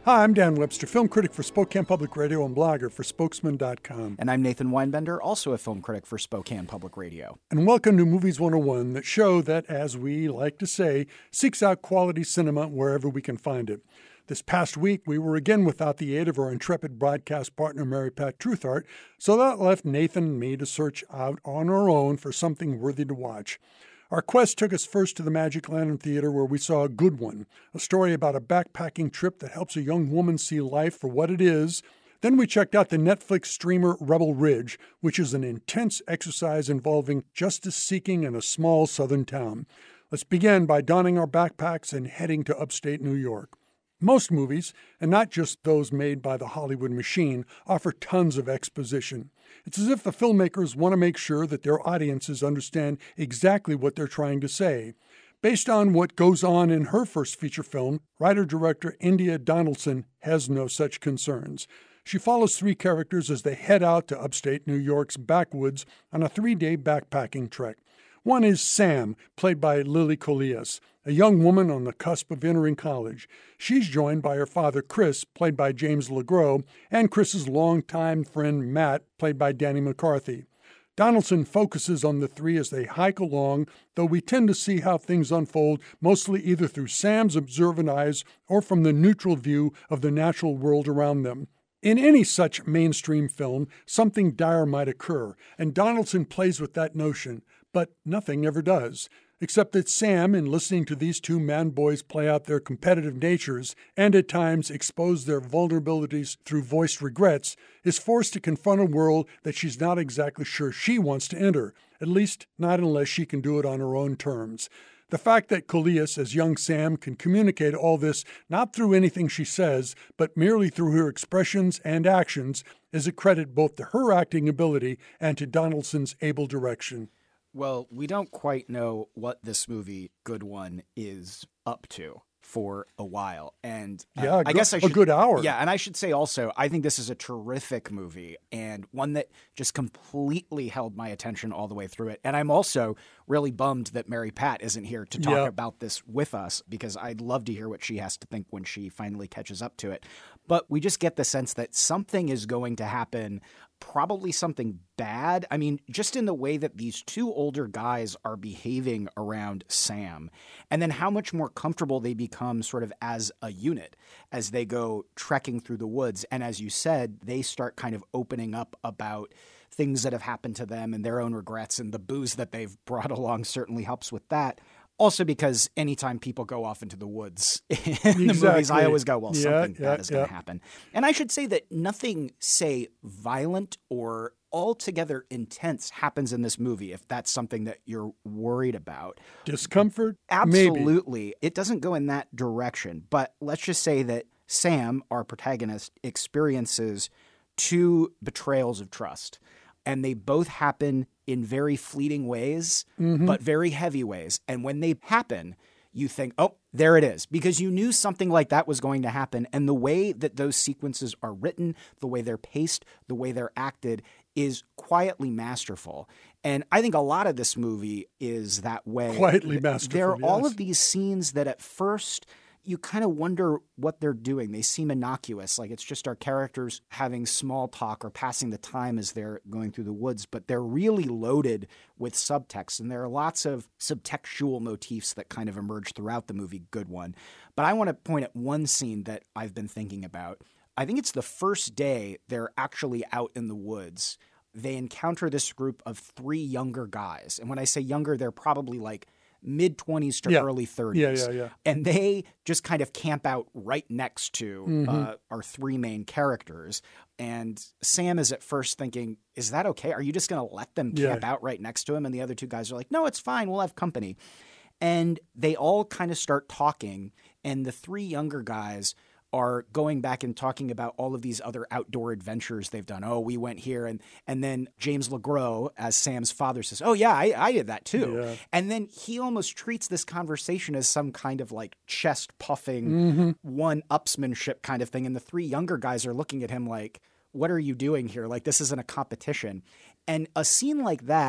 Hi, I'm Dan Webster, film critic for Spokane Public Radio and blogger for Spokesman.com. And I'm Nathan Weinbender, also a film critic for Spokane Public Radio. And welcome to Movies 101, the show that, as we like to say, seeks out quality cinema wherever we can find it. This past week, we were again without the aid of our intrepid broadcast partner, Mary Pat Truthart, so that left Nathan and me to search out on our own for something worthy to watch. Our quest took us first to the Magic Lantern Theater, where we saw A Good One, a story about a backpacking trip that helps a young woman see life for what it is. Then we checked out the Netflix streamer Rebel Ridge, which is an intense exercise involving justice-seeking in a small southern town. Let's begin by donning our backpacks and heading to upstate New York. Most movies, and not just those made by the Hollywood machine, offer tons of exposition. It's as if the filmmakers want to make sure that their audiences understand exactly what they're trying to say. Based on what goes on in her first feature film, writer-director India Donaldson has no such concerns. She follows three characters as they head out to upstate New York's backwoods on a 3-day backpacking trek. One is Sam, played by Lily Colias, a young woman on the cusp of entering college. She's joined by her father, Chris, played by James LeGros, and Chris's longtime friend, Matt, played by Danny McCarthy. Donaldson focuses on the three as they hike along, though we tend to see how things unfold mostly either through Sam's observant eyes or from the neutral view of the natural world around them. In any such mainstream film, something dire might occur, and Donaldson plays with that notion, but nothing ever does. Except that Sam, in listening to these two man-boys play out their competitive natures and at times expose their vulnerabilities through voiced regrets, is forced to confront a world that she's not exactly sure she wants to enter, at least not unless she can do it on her own terms. The fact that Colias, as young Sam, can communicate all this not through anything she says, but merely through her expressions and actions, is a credit both to her acting ability and to Donaldson's able direction. Well, we don't quite know what this movie, Good One, is up to for a while. And I guess I should, a good hour. Yeah, and I should say also, I think this is a terrific movie and one that just completely held my attention all the way through it. And I'm also really bummed that Mary Pat isn't here to talk about this with us, because I'd love to hear what she has to think when she finally catches up to it. But we just get the sense that something is going to happen, probably something bad. I mean, just in the way that these two older guys are behaving around Sam, and then how much more comfortable they become sort of as a unit as they go trekking through the woods. And as you said, they start kind of opening up about things that have happened to them and their own regrets, and the booze that they've brought along certainly helps with that. Also, because anytime people go off into the woods in the movies, I always go, well, something bad is going to happen. And I should say that nothing, say, violent or altogether intense happens in this movie, if that's something that you're worried about. Discomfort? Absolutely. Maybe. It doesn't go in that direction. But let's just say that Sam, our protagonist, experiences two betrayals of trust. And they both happen in very fleeting ways, but very heavy ways. And when they happen, you think, oh, there it is, because you knew something like that was going to happen. And the way that those sequences are written, the way they're paced, the way they're acted is quietly masterful. And I think a lot of this movie is that way. Quietly masterful, There are all of these scenes that at first you kind of wonder what they're doing. They seem innocuous, like it's just our characters having small talk or passing the time as they're going through the woods, but they're really loaded with subtext, and there are lots of subtextual motifs that kind of emerge throughout the movie, Good One. But I want to point at one scene that I've been thinking about. I think it's the first day they're actually out in the woods. They encounter this group of three younger guys, and when I say younger, they're probably like mid-20s to early 30s. Yeah. And they just kind of camp out right next to our three main characters. And Sam is at first thinking, is that okay? Are you just going to let them camp out right next to him? And the other two guys are like, no, it's fine. We'll have company. And they all kind of start talking. And the three younger guys are going back and talking about all of these other outdoor adventures they've done. Oh, we went here. And then James LeGros, as Sam's father, says, oh, yeah, I did that too. Yeah. And then he almost treats this conversation as some kind of like chest puffing, one-upsmanship kind of thing. And the three younger guys are looking at him like, what are you doing here? Like, this isn't a competition. And a scene like that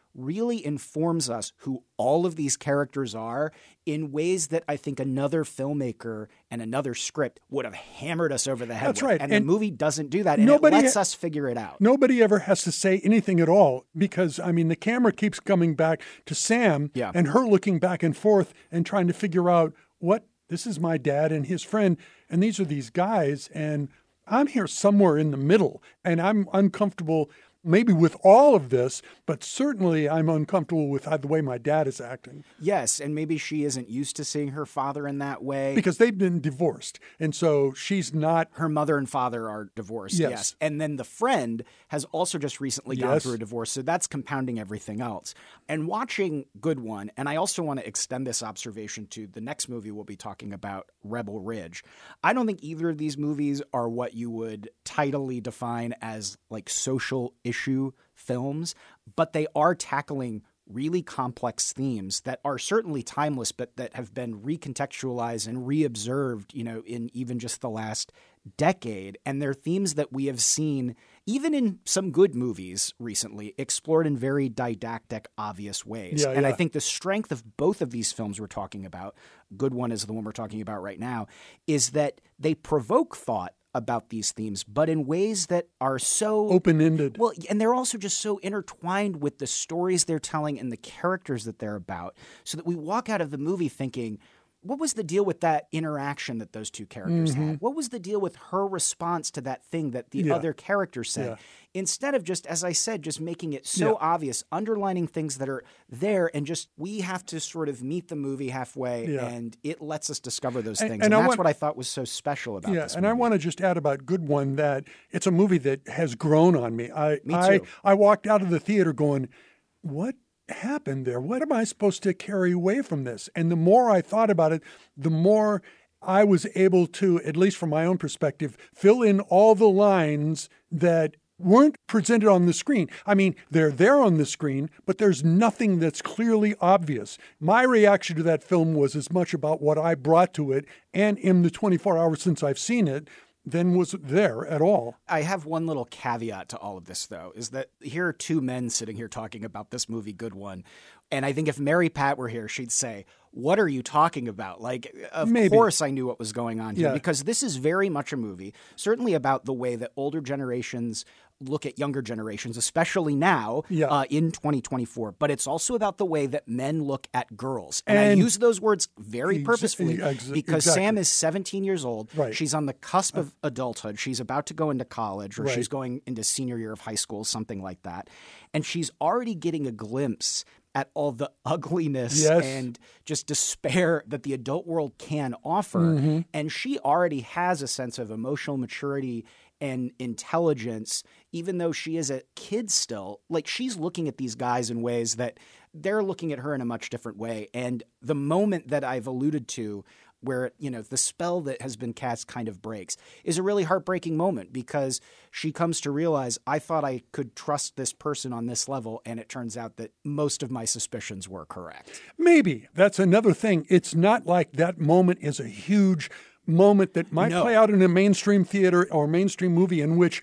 really informs us who all of these characters are in ways that I think another filmmaker and another script would have hammered us over the head That's with. right. And the movie doesn't do that. And it lets us figure it out. Nobody ever has to say anything at all because, I mean, the camera keeps coming back to Sam and her looking back and forth and trying to figure out this is my dad and his friend, and these are these guys, and I'm here somewhere in the middle, and I'm uncomfortable maybe with all of this, but certainly I'm uncomfortable with the way my dad is acting. Yes, and maybe she isn't used to seeing her father in that way. Because they've been divorced, and so she's not... Her mother and father are divorced, yes. And then the friend has also just recently gone through a divorce, so that's compounding everything else. And watching Good One, and I also want to extend this observation to the next movie we'll be talking about, Rebel Ridge. I don't think either of these movies are what you would tidily define as like social issue films, but they are tackling really complex themes that are certainly timeless, but that have been recontextualized and reobserved, in even just the last decade. And they're themes that we have seen, even in some good movies recently, explored in very didactic, obvious ways. I think the strength of both of these films we're talking about, Good One is the one we're talking about right now, is that they provoke thought about these themes, but in ways that are so open-ended. Well, and they're also just so intertwined with the stories they're telling and the characters that they're about, so that we walk out of the movie thinking, what was the deal with that interaction that those two characters had? What was the deal with her response to that thing that the other character said? Instead of just, as I said, just making it so obvious, underlining things that are there, and just we have to sort of meet the movie halfway, and it lets us discover those things. And that's what I thought was so special about this movie. And I want to just add about Good One that it's a movie that has grown on me. Me too. I walked out of the theater going, what happened there? What am I supposed to carry away from this? And the more I thought about it, the more I was able to, at least from my own perspective, fill in all the lines that weren't presented on the screen. I mean, they're there on the screen, but there's nothing that's clearly obvious. My reaction to that film was as much about what I brought to it, and in the 24 hours since I've seen it, than was there at all. I have one little caveat to all of this, though, is that here are two men sitting here talking about this movie, Good One. And I think if Mary Pat were here, she'd say, what are you talking about? Like, of course I knew what was going on here, because this is very much a movie, certainly about the way that older generations look at younger generations, especially now in 2024. But it's also about the way that men look at girls. And I use those words very purposefully because Sam is 17 years old. Right. She's on the cusp of adulthood. She's about to go into college, or she's going into senior year of high school, something like that. And she's already getting a glimpse at all the ugliness and just despair that the adult world can offer. And she already has a sense of emotional maturity and intelligence, even though she is a kid still. Like, she's looking at these guys in ways that they're looking at her in a much different way. And the moment that I've alluded to where, the spell that has been cast kind of breaks is a really heartbreaking moment, because she comes to realize, I thought I could trust this person on this level, and it turns out that most of my suspicions were correct. Maybe. That's another thing. It's not like that moment is a huge moment that might play out in a mainstream theater or mainstream movie in which,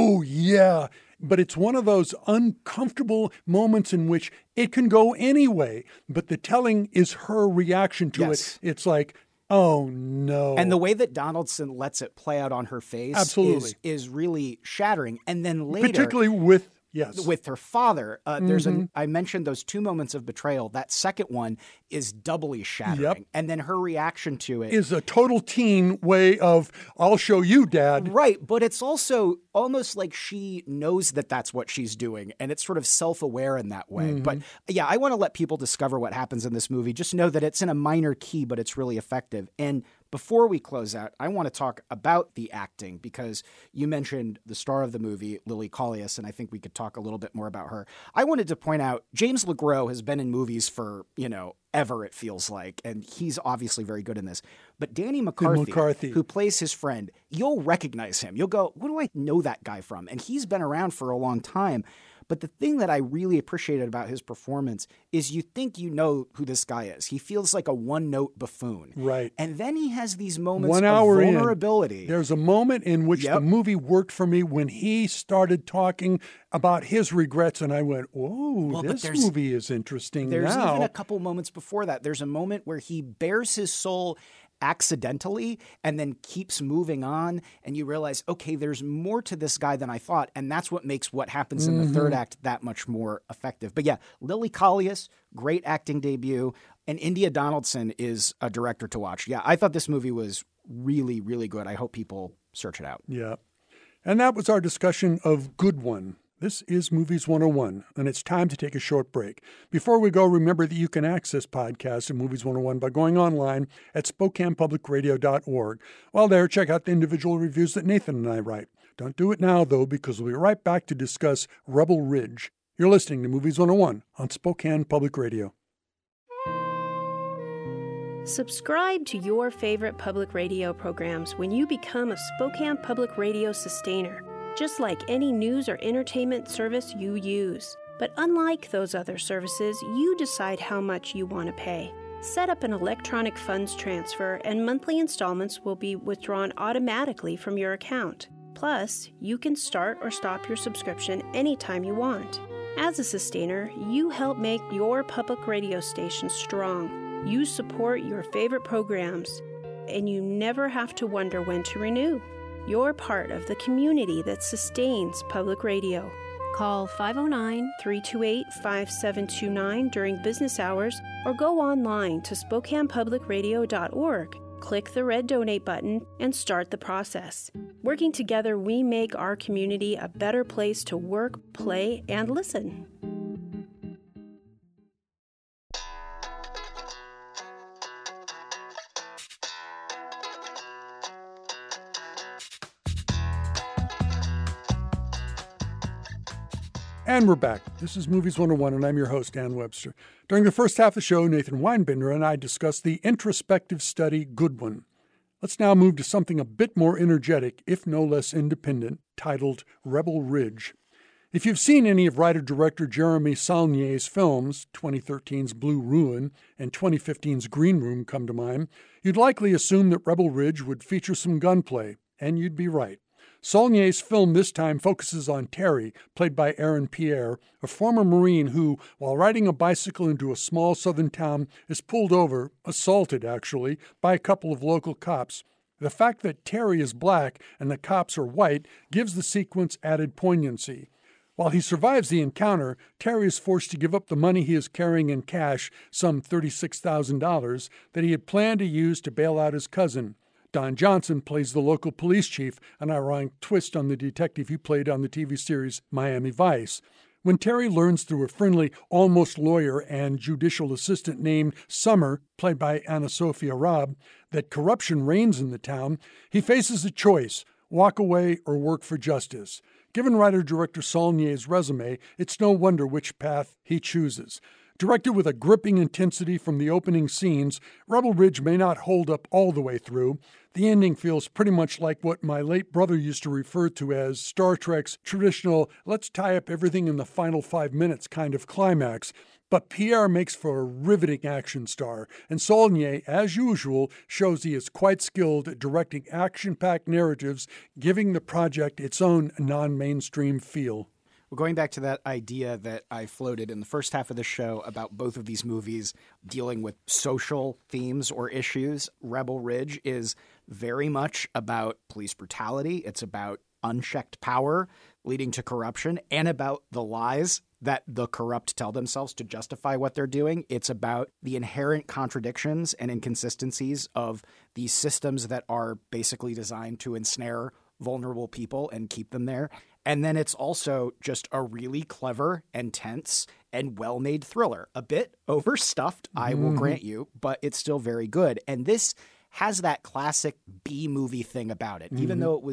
but it's one of those uncomfortable moments in which it can go anyway, but the telling is her reaction to it. It's like, oh, no. And the way that Donaldson lets it play out on her face is really shattering. And then later, particularly with her father, I mentioned those two moments of betrayal. That second one is doubly shattering. And then her reaction to it is a total teen way of, I'll show you, Dad. Right. But it's also almost like she knows that that's what she's doing, and it's sort of self-aware in that way. But I want to let people discover what happens in this movie. Just know that it's in a minor key, but it's really effective. And before we close out, I want to talk about the acting, because you mentioned the star of the movie, Lily Collius, and I think we could talk a little bit more about her. I wanted to point out James LeGros has been in movies for, ever, it feels like. And he's obviously very good in this. But Danny McCarthy, who plays his friend, you'll recognize him. You'll go, what do I know that guy from? And he's been around for a long time. But the thing that I really appreciated about his performance is you think you know who this guy is. He feels like a one-note buffoon. Right. And then he has these moments of vulnerability. There's a moment in which the movie worked for me when he started talking about his regrets, and I went, whoa, this movie is interesting There's now. Even a couple moments before that. There's a moment where he bears his soul accidentally and then keeps moving on, and you realize, okay, there's more to this guy than I thought, and that's what makes what happens in the third act that much more effective. But yeah, Lily Collius, great acting debut, and India Donaldson is a director to watch. Yeah, I thought this movie was really, really good. I hope people search it out. Yeah. And that was our discussion of Good One. This is Movies 101, and it's time to take a short break. Before we go, remember that you can access podcasts of Movies 101 by going online at SpokanePublicRadio.org. While there, check out the individual reviews that Nathan and I write. Don't do it now, though, because we'll be right back to discuss Rebel Ridge. You're listening to Movies 101 on Spokane Public Radio. Subscribe to your favorite public radio programs when you become a Spokane Public Radio sustainer, just like any news or entertainment service you use. But unlike those other services, you decide how much you want to pay. Set up an electronic funds transfer, and monthly installments will be withdrawn automatically from your account. Plus, you can start or stop your subscription anytime you want. As a sustainer, you help make your public radio station strong. You support your favorite programs, and you never have to wonder when to renew. You're part of the community that sustains public radio. Call 509-328-5729 during business hours or go online to SpokanePublicRadio.org. Click the red donate button and start the process. Working together, we make our community a better place to work, play, and listen. And we're back. This is Movies 101, and I'm your host, Dan Webster. During the first half of the show, Nathan Weinbinder and I discussed the introspective study Good One. Let's now move to something a bit more energetic, if no less independent, titled Rebel Ridge. If you've seen any of writer-director Jeremy Saulnier's films, 2013's Blue Ruin and 2015's Green Room come to mind, you'd likely assume that Rebel Ridge would feature some gunplay, and you'd be right. Saulnier's film this time focuses on Terry, played by Aaron Pierre, a former Marine who, while riding a bicycle into a small southern town, is pulled over, assaulted actually, by a couple of local cops. The fact that Terry is black and the cops are white gives the sequence added poignancy. While he survives the encounter, Terry is forced to give up the money he is carrying in cash, some $36,000, that he had planned to use to bail out his cousin. Don Johnson plays the local police chief, an ironic twist on the detective he played on the TV series Miami Vice. When Terry learns through a friendly, almost lawyer and judicial assistant named Summer, played by Anna Sophia Robb, that corruption reigns in the town, he faces a choice: walk away or work for justice. Given writer-director Saulnier's resume, it's no wonder which path he chooses. Directed with a gripping intensity from the opening scenes, Rebel Ridge may not hold up all the way through. The ending feels pretty much like what my late brother used to refer to as Star Trek's traditional, let's tie up everything in the final 5 minutes kind of climax. But Pierre makes for a riveting action star, and Saulnier, as usual, shows he is quite skilled at directing action-packed narratives, giving the project its own non-mainstream feel. Well, going back to that idea that I floated in the first half of the show about both of these movies dealing with social themes or issues, Rebel Ridge is very much about police brutality. It's about unchecked power leading to corruption and about the lies that the corrupt tell themselves to justify what they're doing. It's about the inherent contradictions and inconsistencies of these systems that are basically designed to ensnare vulnerable people and keep them there. And then it's also just a really clever and tense and well-made thriller. A bit overstuffed, I will grant you, but it's still very good. And this has that classic B-movie thing about it. Even though it was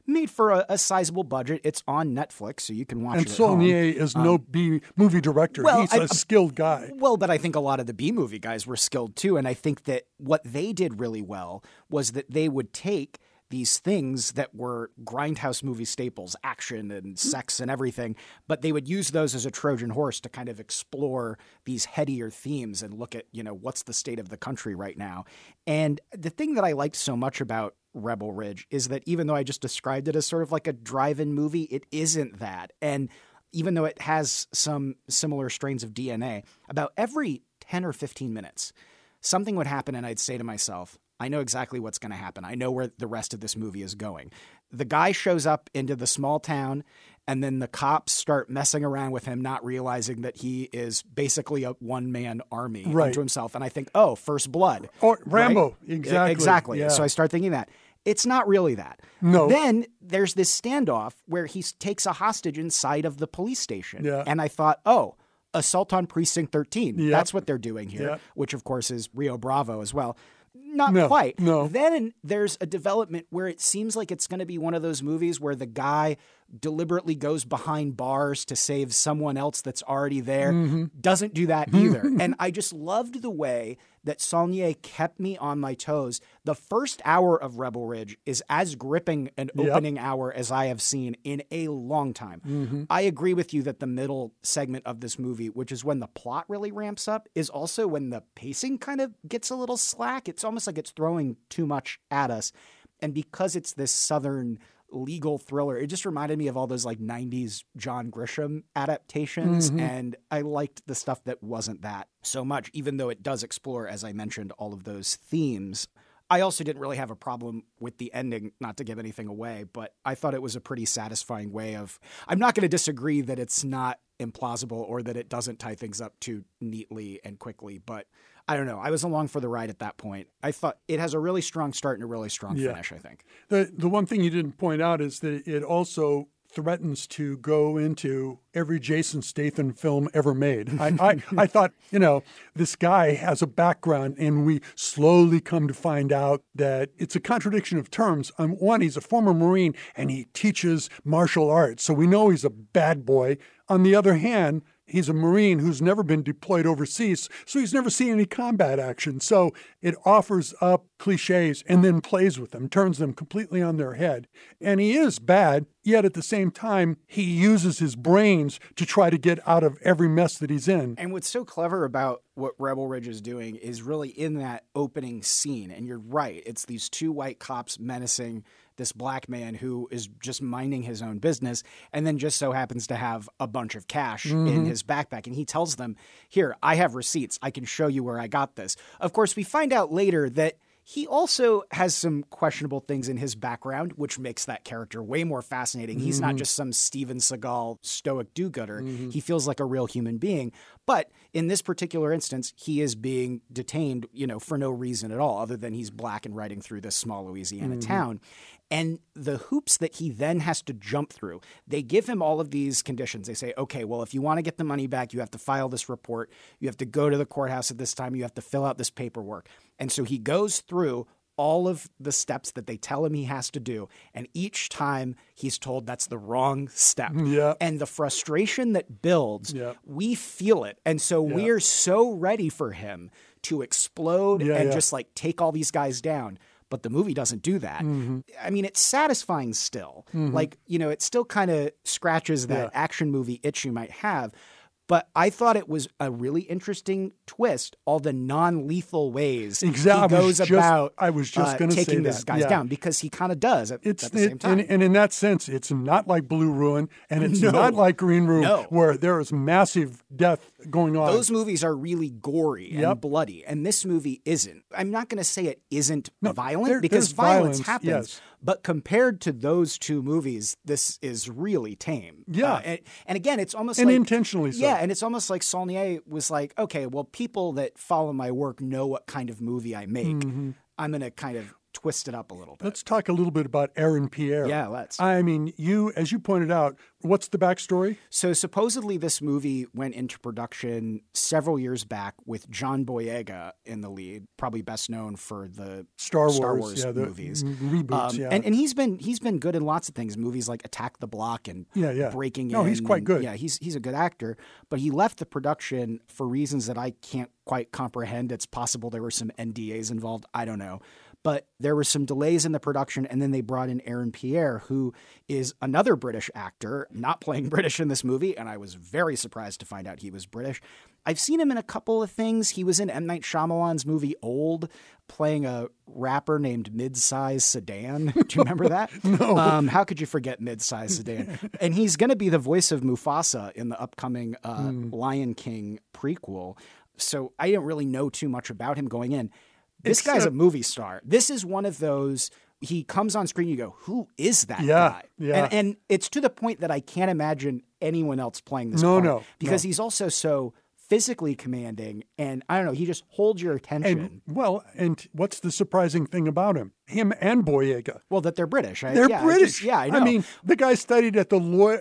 made for a sizable budget. It's on Netflix, so you can watch and it at home. Saulnier is no B-movie director. Well, He's a skilled guy. Well, but I think a lot of the B-movie guys were skilled too, and I think that what they did really well was that they would take these things that were grindhouse movie staples, action and sex and everything, but they would use those as a Trojan horse to kind of explore these headier themes and look at, what's the state of the country right now. And the thing that I liked so much about Rebel Ridge is that even though I just described it as sort of like a drive-in movie, it isn't that. And even though it has some similar strains of DNA, about every 10 or 15 minutes, something would happen and I'd say to myself, I know exactly what's going to happen. I know where the rest of this movie is going. The guy shows up into the small town, and then the cops start messing around with him, not realizing that he is basically a one-man army unto himself. And I think, oh, First Blood. Or Rambo. Right? Exactly. Yeah. So I start thinking that. It's not really that. No. Then there's this standoff where he takes a hostage inside of the police station. Yeah. And I thought, oh, Assault on Precinct 13. Yep. That's what they're doing here, Yep. which, of course, is Rio Bravo as well. Not No, quite. no. Then there's a development where it seems like it's going to be one of those movies where the guy deliberately goes behind bars to save someone else that's already there. Doesn't do that either. And I just loved the way that Saulnier kept me on my toes. The first hour of Rebel Ridge is as gripping an opening hour as I have seen in a long time. I agree with you that the middle segment of this movie, which is when the plot really ramps up, is also when the pacing kind of gets a little slack. It's almost like it's throwing too much at us. And because it's this Southern legal thriller, it just reminded me of all those like 90s John Grisham adaptations. And I liked the stuff that wasn't that so much, even though it does explore, as I mentioned, all of those themes. I also didn't really have a problem with the ending, not to give anything away, but I thought it was a pretty satisfying way of, I'm not going to disagree that it's not implausible or that it doesn't tie things up too neatly and quickly, but I don't know. I was along for the ride at that point. I thought it has a really strong start and a really strong finish, I think. The one thing you didn't point out is that it also threatens to go into every Jason Statham film ever made. I thought, this guy has a background, and we slowly come to find out that it's a contradiction of terms. One, he's a former Marine, and he teaches martial arts, so we know he's a bad boy. On the other hand, he's a Marine who's never been deployed overseas, so he's never seen any combat action. So it offers up cliches and then plays with them, turns them completely on their head. And he is bad, yet at the same time, he uses his brains to try to get out of every mess that he's in. And what's so clever about what Rebel Ridge is doing is really in that opening scene. And you're right, it's these two white cops menacing this black man who is just minding his own business and then just so happens to have a bunch of cash in his backpack. And he tells them, here, I have receipts. I can show you where I got this. Of course, we find out later that he also has some questionable things in his background, which makes that character way more fascinating. He's not just some Steven Seagal stoic do-gooder. He feels like a real human being. But in this particular instance, he is being detained, for no reason at all, other than he's black and riding through this small Louisiana town. And the hoops that he then has to jump through, they give him all of these conditions. They say, okay, well, if you want to get the money back, you have to file this report. You have to go to the courthouse at this time. You have to fill out this paperwork. And so he goes through all of the steps that they tell him he has to do. And each time he's told that's the wrong step. Yeah. And the frustration that builds, we feel it. And so we're so ready for him to explode and just like take all these guys down. But the movie doesn't do that. I mean, it's satisfying still. Like, it still kind of scratches that action movie itch you might have. But I thought it was a really interesting twist, all the non-lethal ways he goes about taking these guys down, because he kind of does at the same time. And in that sense, it's not like Blue Ruin, and it's not like Green Room, where there is massive death going on. Those movies are really gory and bloody, and this movie isn't. I'm not going to say it isn't violent, because violence happens. Yes. But compared to those two movies, this is really tame. Yeah. And again, it's almost and like... intentionally so. Yeah, and it's almost like Saulnier was like, okay, well, people that follow my work know what kind of movie I make. I'm going to kind of twist it up a little bit. Let's talk a little bit about Aaron Pierre. Yeah, let's. I mean, as you pointed out, what's the backstory? So supposedly this movie went into production several years back with John Boyega in the lead, probably best known for the Star Wars movies. Reboots, yeah. And he's been good in lots of things, movies like Attack the Block and Breaking In. No, he's quite good. Yeah, he's a good actor, but he left the production for reasons that I can't quite comprehend. It's possible there were some NDAs involved. I don't know. But there were some delays in the production, and then they brought in Aaron Pierre, who is another British actor, not playing British in this movie, and I was very surprised to find out he was British. I've seen him in a couple of things. He was in M. Night Shyamalan's movie Old, playing a rapper named Midsize Sedan. Do you remember that? No. How could you forget Midsize Sedan? And he's going to be the voice of Mufasa in the upcoming Lion King prequel. So I didn't really know too much about him going in. This guy's a movie star. This is one of those, he comes on screen, you go, who is that guy? Yeah. And it's to the point that I can't imagine anyone else playing this part. Because he's also so physically commanding, and I don't know, he just holds your attention. And what's the surprising thing about him? Him and Boyega. Well, that they're British. They're British. I know. I mean, the guy studied at the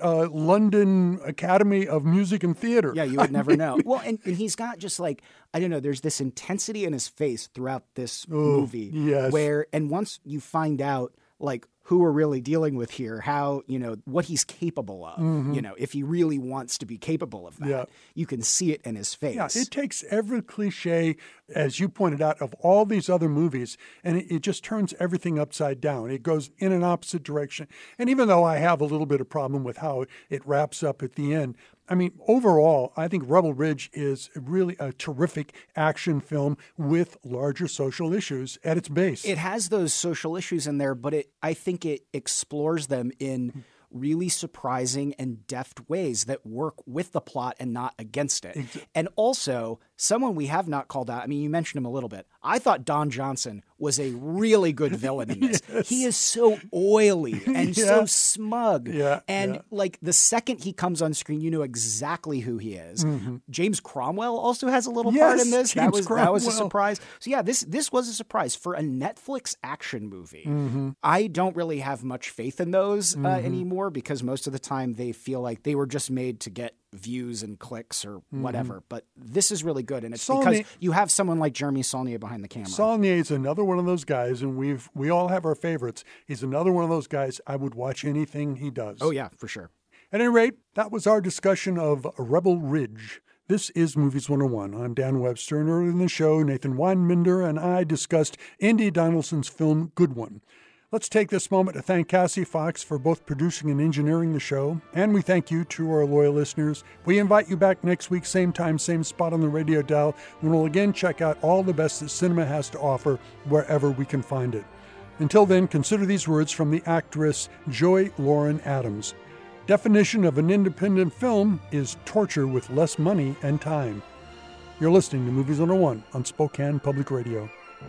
London Academy of Music and Theater. Yeah, you would never know. Well, and he's got just like, I don't know, there's this intensity in his face throughout this movie. Yes. And once you find out, like, who we're really dealing with here, how, what he's capable of, if he really wants to be capable of that, you can see it in his face. Yeah, it takes every cliche, as you pointed out, of all these other movies, and it just turns everything upside down. It goes in an opposite direction. And even though I have a little bit of problem with how it wraps up at the end, I mean, overall, I think Rebel Ridge is really a terrific action film with larger social issues at its base. It has those social issues in there, but I think it explores them in really surprising and deft ways that work with the plot and not against it. And also, someone we have not called out, I mean, you mentioned him a little bit. I thought Don Johnson was a really good villain in this. Yes. He is so oily and so smug. Like the second he comes on screen, you know exactly who he is. James Cromwell also has a little part in this. That was a surprise. So yeah, this was a surprise for a Netflix action movie. I don't really have much faith in those anymore, because most of the time they feel like they were just made to get views and clicks or whatever. But this is really good, and it's because you have someone like Jeremy Saulnier behind the camera. Saulnier is another one of those guys, and we all have our favorites. He's another one of those guys I would watch anything he does. Oh yeah, for sure. At any rate, that was our discussion of Rebel Ridge. This is Movies 101. I'm Dan Webster, and earlier in the show, Nathan Weinbinder and I discussed Indy Donaldson's film Good One. Let's take this moment to thank Cassie Fox for both producing and engineering the show, and we thank you to our loyal listeners. We invite you back next week, same time, same spot on the radio dial, when we'll again check out all the best that cinema has to offer wherever we can find it. Until then, consider these words from the actress Joy Lauren Adams. Definition of an independent film is torture with less money and time. You're listening to Movies 101 on Spokane Public Radio.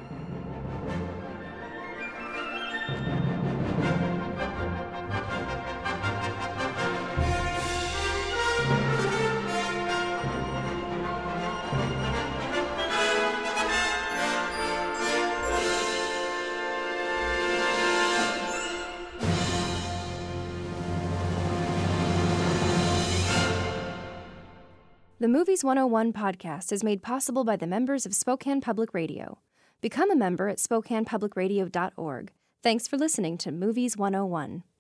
The Movies 101 podcast is made possible by the members of Spokane Public Radio. Become a member at SpokanePublicRadio.org. Thanks for listening to Movies 101.